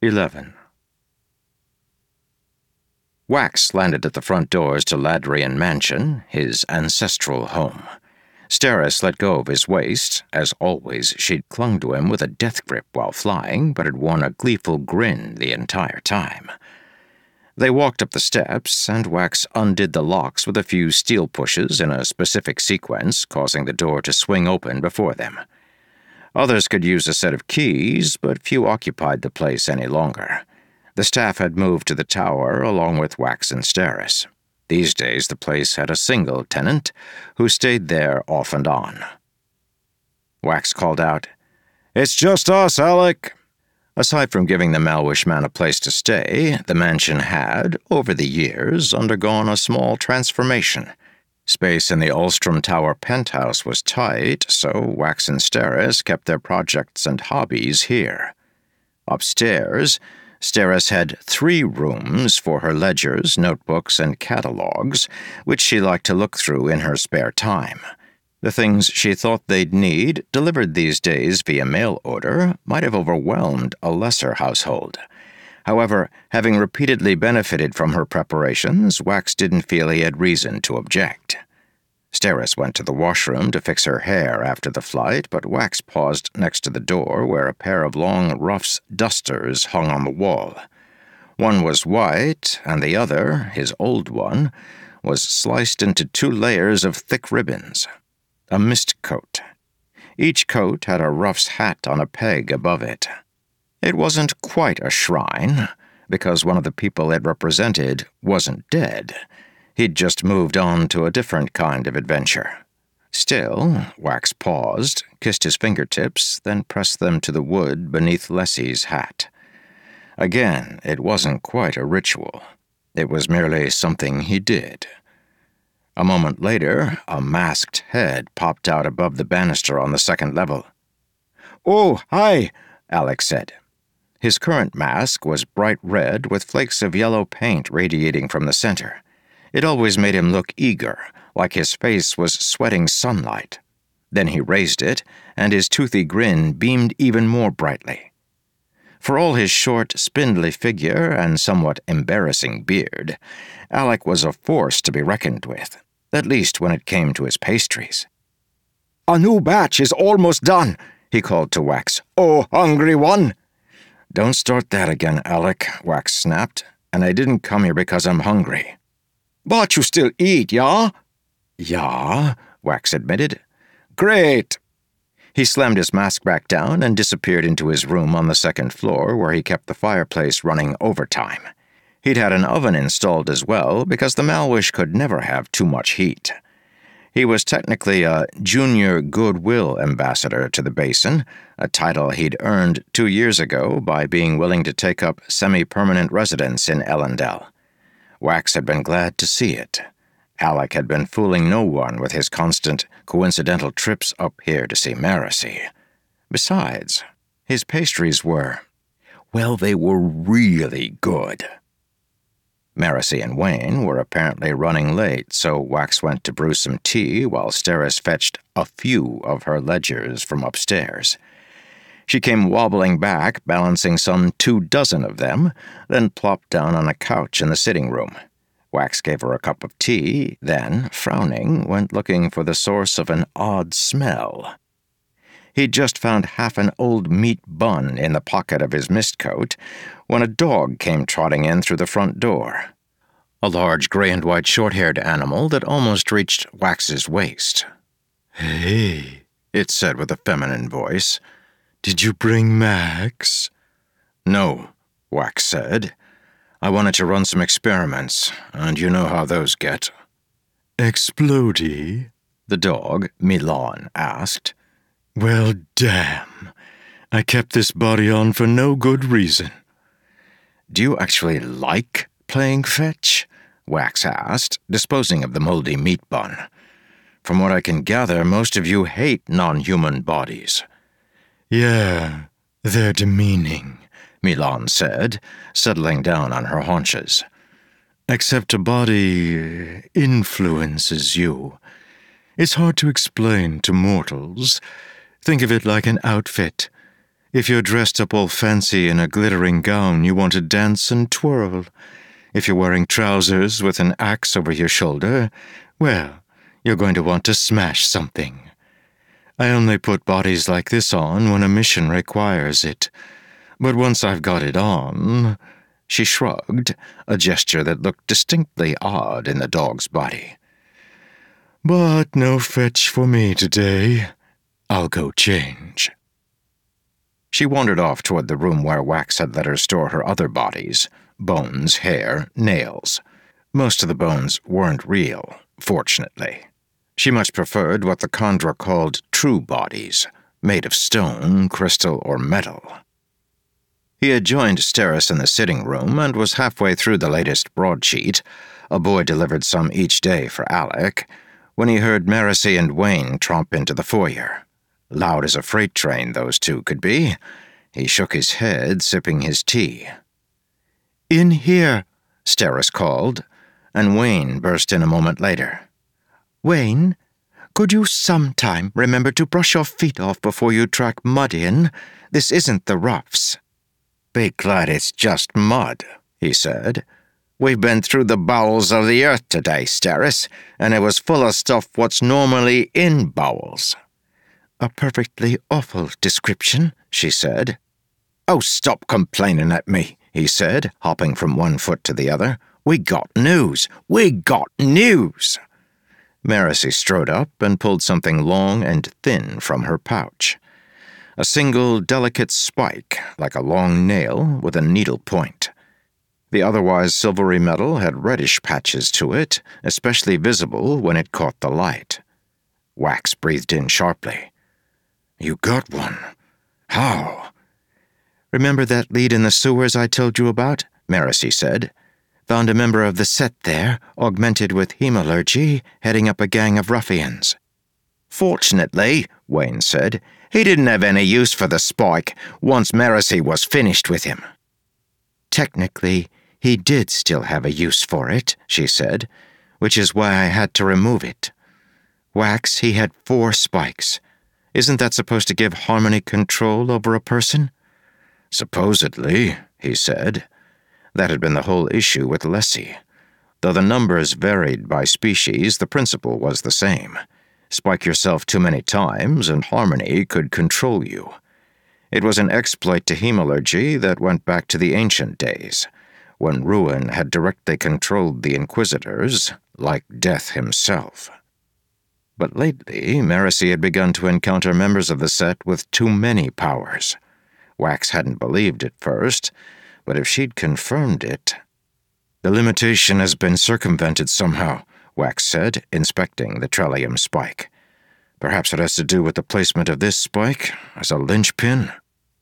11. Wax landed at the front doors to Ladrian Mansion, his ancestral home. Steris let go of his waist. As always, she'd clung to him with a death grip while flying, but had worn a gleeful grin the entire time. They walked up the steps, and Wax undid the locks with a few steel pushes in a specific sequence, causing the door to swing open before them. Others could use a set of keys, but few occupied the place any longer. The staff had moved to the tower along with Wax and Steris. These days the place had a single tenant, who stayed there off and on. Wax called out, "It's just us, Alec." Aside from giving the Malwish man a place to stay, the mansion had, over the years, undergone a small transformation. Space in the Ulstrom Tower penthouse was tight, so Wax and Steris kept their projects and hobbies here. Upstairs, Steris had 3 rooms for her ledgers, notebooks, and catalogues, which she liked to look through in her spare time. The things she thought they'd need, delivered these days via mail order, might have overwhelmed a lesser household. However, having repeatedly benefited from her preparations, Wax didn't feel he had reason to object. Steris went to the washroom to fix her hair after the flight, but Wax paused next to the door where a pair of long Ruff's dusters hung on the wall. One was white, and the other, his old one, was sliced into 2 layers of thick ribbons. A mist coat. Each coat had a Ruff's hat on a peg above it. It wasn't quite a shrine, because one of the people it represented wasn't dead. He'd just moved on to a different kind of adventure. Still, Wax paused, kissed his fingertips, then pressed them to the wood beneath Lessie's hat. Again, it wasn't quite a ritual. It was merely something he did. A moment later, a masked head popped out above the banister on the 2nd level. "Oh, hi," Alex said. His current mask was bright red with flakes of yellow paint radiating from the center. It always made him look eager, like his face was sweating sunlight. Then he raised it, and his toothy grin beamed even more brightly. For all his short, spindly figure and somewhat embarrassing beard, Alec was a force to be reckoned with, at least when it came to his pastries. "A new batch is almost done," he called to Wax. "Oh, hungry one!" "Don't start that again, Alec," Wax snapped. "And I didn't come here because I'm hungry." "But you still eat, yeah?" "Yeah," Wax admitted. "Great." He slammed his mask back down and disappeared into his room on the 2nd floor where he kept the fireplace running overtime. He'd had an oven installed as well because the Malwish could never have too much heat. He was technically a junior goodwill ambassador to the Basin, a title he'd earned 2 years ago by being willing to take up semi-permanent residence in Ellendale. Wax had been glad to see it. Alec had been fooling no one with his constant, coincidental trips up here to see Marasi. Besides, his pastries were, well, they were really good. Marasi and Wayne were apparently running late, so Wax went to brew some tea while Steris fetched a few of her ledgers from upstairs. She came wobbling back, balancing some 24 of them, then plopped down on a couch in the sitting room. Wax gave her a cup of tea, then, frowning, went looking for the source of an odd smell. He'd just found half an old meat bun in the pocket of his mist coat when a dog came trotting in through the front door. A large gray and white short-haired animal that almost reached Wax's waist. "Hey," it said with a feminine voice. "Did you bring Max?" "No," Wax said. "I wanted to run some experiments, and you know how those get." "Explodey?" the dog, Milan, asked. "Well, damn. I kept this body on for no good reason." "Do you actually like playing fetch?" Wax asked, disposing of the moldy meat bun. "From what I can gather, most of you hate non-human bodies." "Yeah, they're demeaning," Milan said, settling down on her haunches. "Except a body influences you. It's hard to explain to mortals. Think of it like an outfit. If you're dressed up all fancy in a glittering gown, you want to dance and twirl. If you're wearing trousers with an axe over your shoulder, well, you're going to want to smash something. I only put bodies like this on when a mission requires it. But once I've got it on—" She shrugged, a gesture that looked distinctly odd in the dog's body. "But no fetch for me today. I'll go change." She wandered off toward the room where Wax had let her store her other bodies: bones, hair, nails. Most of the bones weren't real, fortunately. She much preferred what the Kandra called true bodies, made of stone, crystal, or metal. He had joined Steris in the sitting room and was halfway through the latest broadsheet, a boy delivered some each day for Alec, when he heard Marasi and Wayne tromp into the foyer. Loud as a freight train those two could be. He shook his head, sipping his tea. "In here," Steris called, and Wayne burst in a moment later. "Wayne, could you sometime remember to brush your feet off before you track mud in? This isn't the roughs." "Be glad it's just mud," he said. "We've been through the bowels of the earth today, Steris, and it was full of stuff what's normally in bowels." "A perfectly awful description," she said. "Oh, stop complaining at me," he said, hopping from one foot to the other. "We got news! We got news!" Marasi strode up and pulled something long and thin from her pouch. A single delicate spike, like a long nail with a needle point. The otherwise silvery metal had reddish patches to it, especially visible when it caught the light. Wax breathed in sharply. "You got one. How?" "Remember that lead in the sewers I told you about?" Marasi said. "Found a member of the set there, augmented with hemalurgy, heading up a gang of ruffians." "Fortunately," Wayne said, "he didn't have any use for the spike once Marasi was finished with him." "Technically, he did still have a use for it," she said, "which is why I had to remove it. Wax, he had 4 spikes. Isn't that supposed to give Harmony control over a person?" "Supposedly," he said. That had been the whole issue with Lessie. Though the numbers varied by species, the principle was the same. Spike yourself too many times, and Harmony could control you. It was an exploit to hemalurgy that went back to the ancient days, when Ruin had directly controlled the Inquisitors, like Death himself. But lately, Marasi had begun to encounter members of the set with too many powers. Wax hadn't believed it first, but if she'd confirmed it— "The limitation has been circumvented somehow," Wax said, inspecting the Trellium spike. "Perhaps it has to do with the placement of this spike as a linchpin."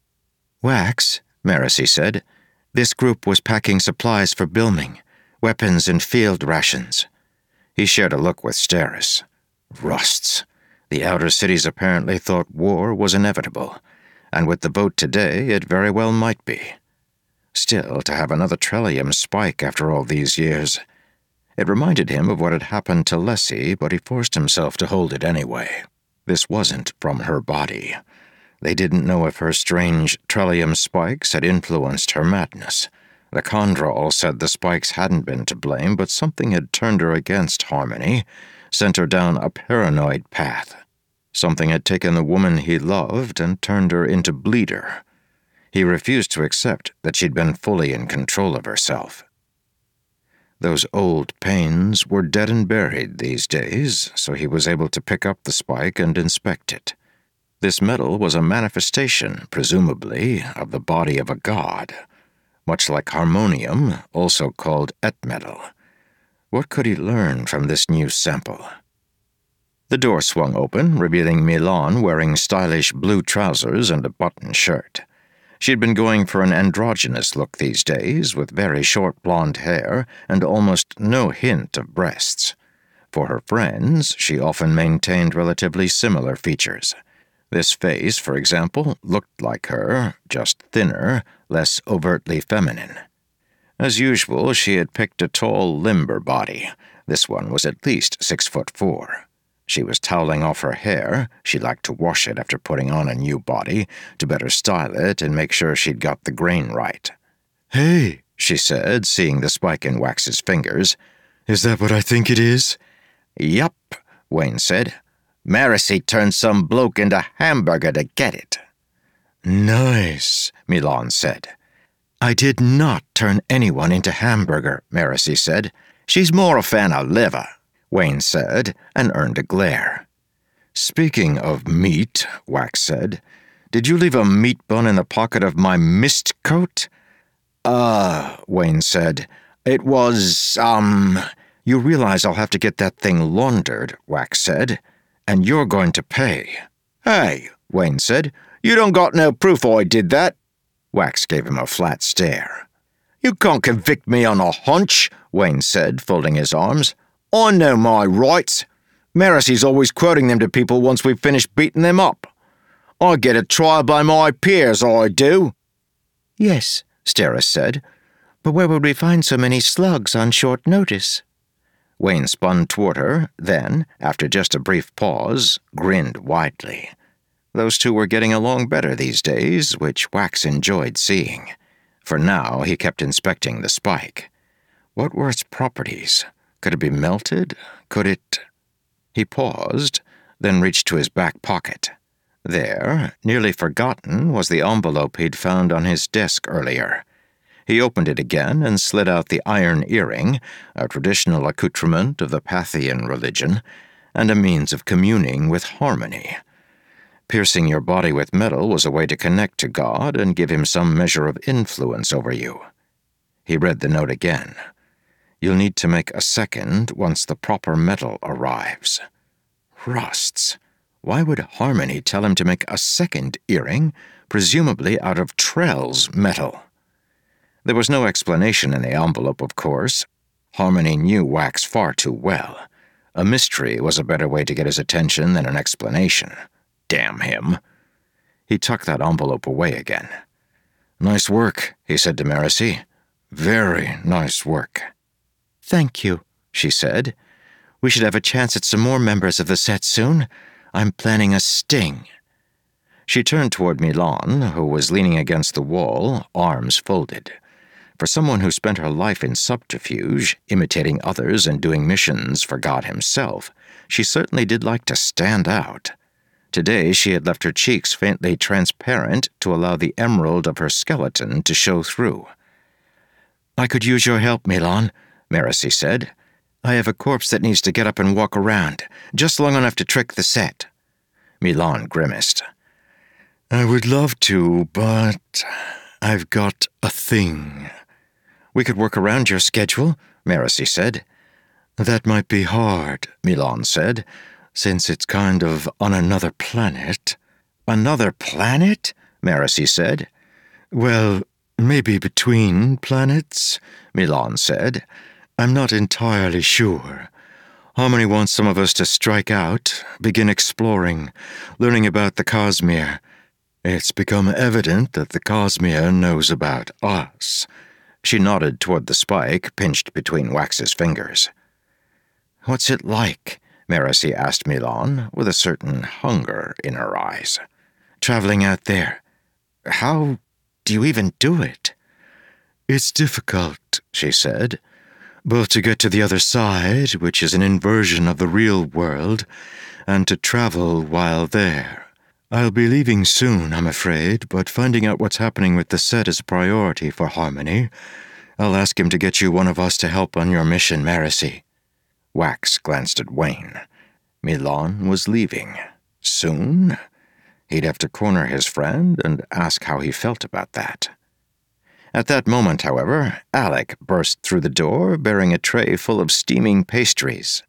"Wax," Marasi said, "this group was packing supplies for Bilming, weapons and field rations." He shared a look with Steris. Rusts. The outer cities apparently thought war was inevitable, and with the vote today, it very well might be. Still, to have another Trellium spike after all these years. It reminded him of what had happened to Lessie, but he forced himself to hold it anyway. This wasn't from her body. They didn't know if her strange Trellium spikes had influenced her madness. The Kandra all said the spikes hadn't been to blame, but something had turned her against Harmony, sent her down a paranoid path. Something had taken the woman he loved and turned her into Bleeder. He refused to accept that she'd been fully in control of herself. Those old pains were dead and buried these days, so he was able to pick up the spike and inspect it. This metal was a manifestation, presumably, of the body of a god, much like harmonium, also called et-metal. What could he learn from this new sample? The door swung open, revealing Milan wearing stylish blue trousers and a button shirt. She'd been going for an androgynous look these days, with very short blonde hair and almost no hint of breasts. For her friends, she often maintained relatively similar features. This face, for example, looked like her, just thinner, less overtly feminine. As usual, she had picked a tall, limber body. This one was at least 6'4". She was toweling off her hair. She liked to wash it after putting on a new body, to better style it and make sure she'd got the grain right. "Hey," she said, seeing the spike in Wax's fingers. "Is that what I think it is?" "Yup," Wayne said. "Marcy turned some bloke into hamburger to get it." "Nice," Milan said. "I did not turn anyone into hamburger," Marcy said. "She's more a fan of liver," Wayne said, and earned a glare. "Speaking of meat," Wax said, "did you leave a meat bun in the pocket of my mist coat?" Wayne said. "It was, You realize I'll have to get that thing laundered," Wax said, "and you're going to pay." "Hey," Wayne said, "you don't got no proof I did that." Wax gave him a flat stare. "You can't convict me on a hunch," Wayne said, folding his arms. "I know my rights. Marcy's always quoting them to people once we've finished beating them up. I get a trial by my peers, I do." "Yes," Steris said, "but where would we find so many slugs on short notice?" Wayne spun toward her, then, after just a brief pause, grinned widely. Those two were getting along better these days, which Wax enjoyed seeing. For now, he kept inspecting the spike. What were its properties? Could it be melted? Could it... He paused, then reached to his back pocket. There, nearly forgotten, was the envelope he'd found on his desk earlier. He opened it again and slid out the iron earring, a traditional accoutrement of the Pathian religion, and a means of communing with harmony. Piercing your body with metal was a way to connect to God and give him some measure of influence over you. He read the note again. You'll need to make a second once the proper metal arrives. Rusts. Why would Harmony tell him to make a second earring, presumably out of Trell's metal? There was no explanation in the envelope, of course. Harmony knew Wax far too well. A mystery was a better way to get his attention than an explanation. Damn him. He tucked that envelope away again. "Nice work," he said to Marcy. "Very nice work." "Thank you," she said. "We should have a chance at some more members of the set soon. I'm planning a sting." She turned toward Milan, who was leaning against the wall, arms folded. For someone who spent her life in subterfuge, imitating others and doing missions for God himself, she certainly did like to stand out. Today she had left her cheeks faintly transparent to allow the emerald of her skeleton to show through. "I could use your help, Milan," Marcy said. "I have a corpse that needs to get up and walk around, just long enough to trick the set." Milan grimaced. "I would love to, but I've got a thing." "We could work around your schedule," Marcy said. "That might be hard," Milan said, "since it's kind of on another planet." "Another planet?" Marcy said. "Well, maybe between planets," Milan said. "I'm not entirely sure. Harmony wants some of us to strike out, begin exploring, learning about the Cosmere. It's become evident that the Cosmere knows about us." She nodded toward the spike pinched between Wax's fingers. "What's it like?" Marcy asked Milan, with a certain hunger in her eyes. "Traveling out there. How do you even do it?" "It's difficult," she said, "both to get to the other side, which is an inversion of the real world, and to travel while there. I'll be leaving soon, I'm afraid, but finding out what's happening with the set is a priority for Harmony. I'll ask him to get you one of us to help on your mission, Marcy." Wax glanced at Wayne. Milan was leaving. Soon? He'd have to corner his friend and ask how he felt about that. At that moment, however, Alec burst through the door bearing a tray full of steaming pastries.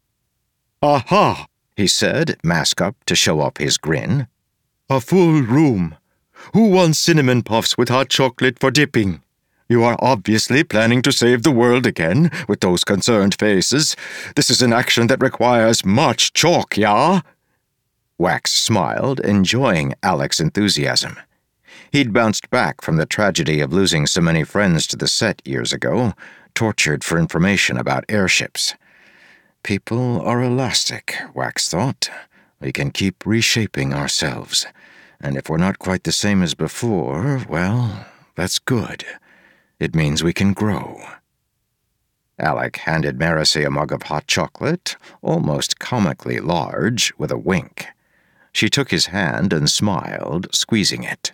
"Aha!" he said, mask up to show off his grin. "A full room. Who wants cinnamon puffs with hot chocolate for dipping? You are obviously planning to save the world again, with those concerned faces. This is an action that requires much chalk, yeah?" Wax smiled, enjoying Alec's enthusiasm. He'd bounced back from the tragedy of losing so many friends to the set years ago, tortured for information about airships. People are elastic, Wax thought. We can keep reshaping ourselves. And if we're not quite the same as before, well, that's good. It means we can grow. Alec handed Marcy a mug of hot chocolate, almost comically large, with a wink. She took his hand and smiled, squeezing it.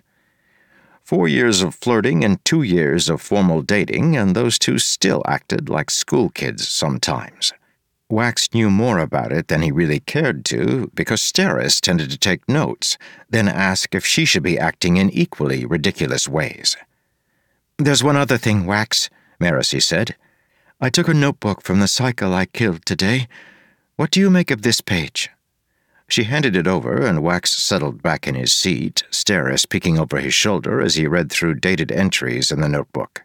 4 years of flirting and 2 years of formal dating, and those two still acted like schoolkids sometimes. Wax knew more about it than he really cared to, because Steris tended to take notes, then ask if she should be acting in equally ridiculous ways. "There's one other thing, Wax," Marcy said. "I took a notebook from the cycle I killed today. What do you make of this page?" She handed it over, and Wax settled back in his seat, Steris peeking over his shoulder as he read through dated entries in the notebook.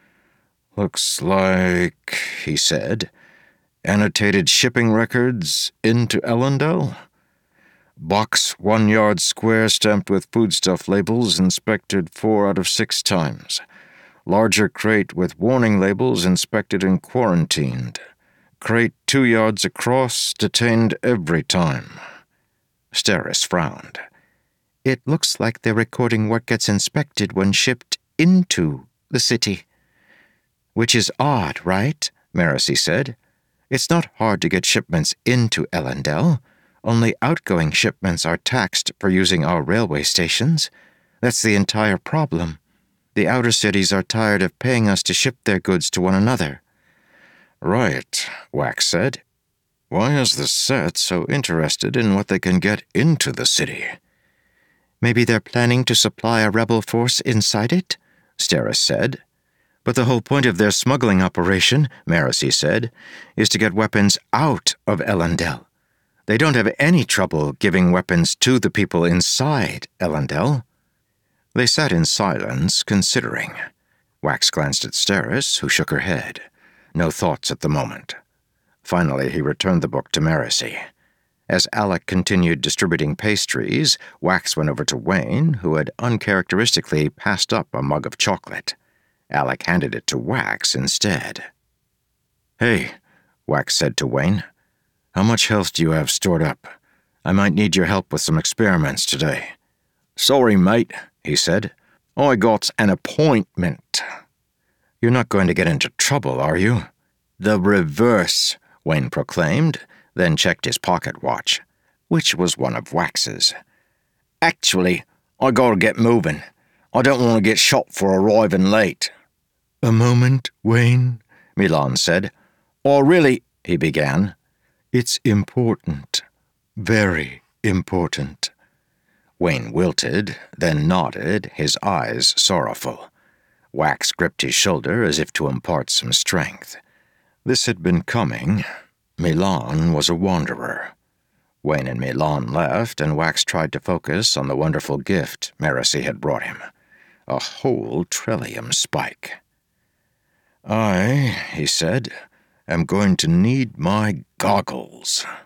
"Looks like," he said, "annotated shipping records into Elendel. Box 1 yard square stamped with foodstuff labels inspected 4 out of 6 times. Larger crate with warning labels inspected and quarantined. Crate 2 yards across, detained every time." Steris frowned. "It looks like they're recording what gets inspected when shipped into the city." "Which is odd, right?" Marcy said. "It's not hard to get shipments into Elendel. Only outgoing shipments are taxed for using our railway stations. That's the entire problem. The outer cities are tired of paying us to ship their goods to one another." "Right," Wax said. "Why is the Set so interested in what they can get into the city?" "Maybe they're planning to supply a rebel force inside it?" Steris said. "But the whole point of their smuggling operation," Marcy said, "is to get weapons out of Elendel. They don't have any trouble giving weapons to the people inside Elendel." They sat in silence, considering. Wax glanced at Steris, who shook her head. No thoughts at the moment. Finally, he returned the book to Marcy. As Alec continued distributing pastries, Wax went over to Wayne, who had uncharacteristically passed up a mug of chocolate. Alec handed it to Wax instead. "Hey," Wax said to Wayne, "how much health do you have stored up? I might need your help with some experiments today." "Sorry, mate," he said. "I got an appointment." "You're not going to get into trouble, are you?" "The reverse," Wayne proclaimed, then checked his pocket watch, which was one of Wax's. "Actually, I gotta get moving. I don't want to get shot for arriving late." "A moment, Wayne," Milan said. "I really—" he began. "It's important. Very important." Wayne wilted, then nodded, his eyes sorrowful. Wax gripped his shoulder as if to impart some strength. This had been coming. Milan was a wanderer. Wayne and Milan left, and Wax tried to focus on the wonderful gift Marcy had brought him. A whole trillium spike. "I," he said, "am going to need my goggles."